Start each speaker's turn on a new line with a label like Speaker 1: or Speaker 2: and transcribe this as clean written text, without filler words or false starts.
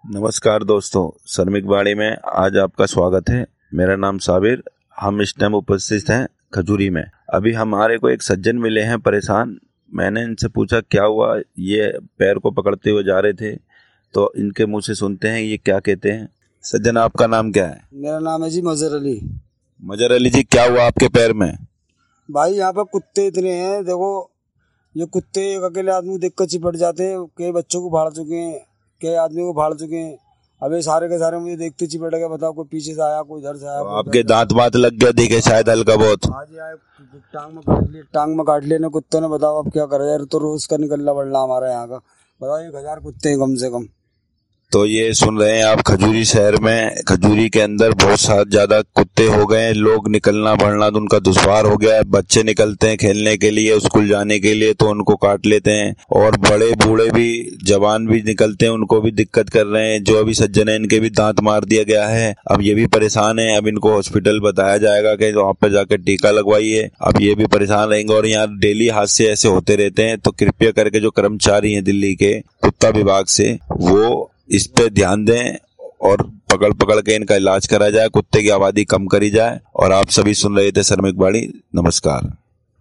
Speaker 1: नमस्कार दोस्तों, श्रमिक बाड़ी में आज आपका स्वागत है। मेरा नाम साबिर। हम इस टाइम उपस्थित हैं खजूरी में। अभी हमारे को एक सज्जन मिले हैं परेशान। मैंने इनसे पूछा क्या हुआ, ये पैर को पकड़ते हुए जा रहे थे, तो इनके मुंह से सुनते हैं ये क्या कहते हैं। सज्जन, आपका नाम क्या है?
Speaker 2: मेरा नाम है जी मजहर अली।
Speaker 1: मजहर अली जी, क्या हुआ आपके पैर में?
Speaker 2: भाई यहाँ पर कुत्ते इतने हैं, देखो ये कुत्ते एक अकेले आदमी को देख कर चिपट जाते हैं। कई बच्चों को फाड़ चुके हैं, कई आदमी को फाड़ चुके हैं। अबे सारे के सारे मुझे देखते चिपट गए। बताओ, कोई पीछे से आया, कोई इधर से आया।
Speaker 1: तो आपके दांत वात लग गया दिखे शायद हल्का बहुत?
Speaker 2: हाँ जी, आए टांग में काट लिए ने कुत्तों ने। बताओ अब क्या करे यार, तो रोज का निकलना बढ़ना हमारे यहाँ का। बताओ 1000 कुत्ते हैं कम से कम।
Speaker 1: तो ये सुन रहे हैं आप, खजूरी शहर में, खजूरी के अंदर बहुत सारे ज्यादा कुत्ते हो गए हैं। लोग निकलना बढ़ना तो उनका दुश्वार हो गया है। बच्चे निकलते हैं खेलने के लिए, स्कूल जाने के लिए, तो उनको काट लेते हैं। और बड़े बूढ़े भी, जवान भी निकलते हैं, उनको भी दिक्कत कर रहे हैं। जो अभी सज्जन है इनके भी दांत मार दिया गया है। अब ये भी परेशान है। अब इनको हॉस्पिटल बताया जाएगा कि वहां पर जाकर टीका लगवाइए। अब ये भी परेशान रहेंगे। और यहाँ डेली हादसे ऐसे होते रहते हैं। तो कृपया करके जो कर्मचारी हैं दिल्ली के कुत्ता विभाग से, वो इस पे ध्यान दें और पकड़ पकड़ के इनका इलाज करा जाए, कुत्ते की आबादी कम करी जाए। और आप सभी सुन रहे थे श्रमिक बाड़ी। नमस्कार।